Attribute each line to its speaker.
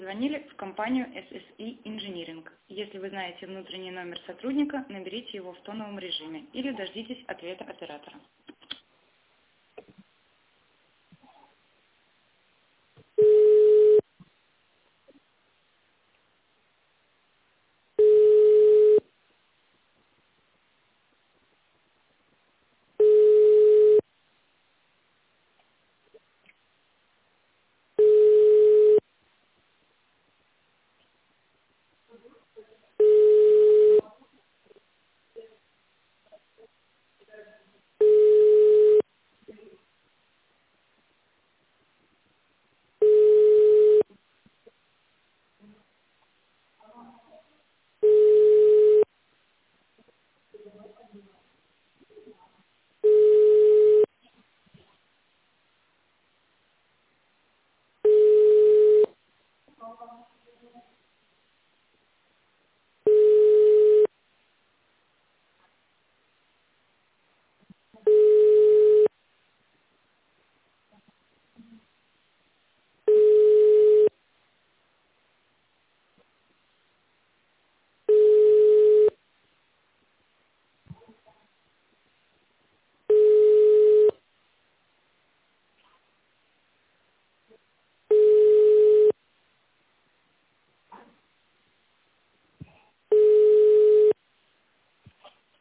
Speaker 1: Звонили в компанию SSE Engineering. Если вы знаете внутренний номер сотрудника, наберите его в тоновом режиме или дождитесь ответа оператора.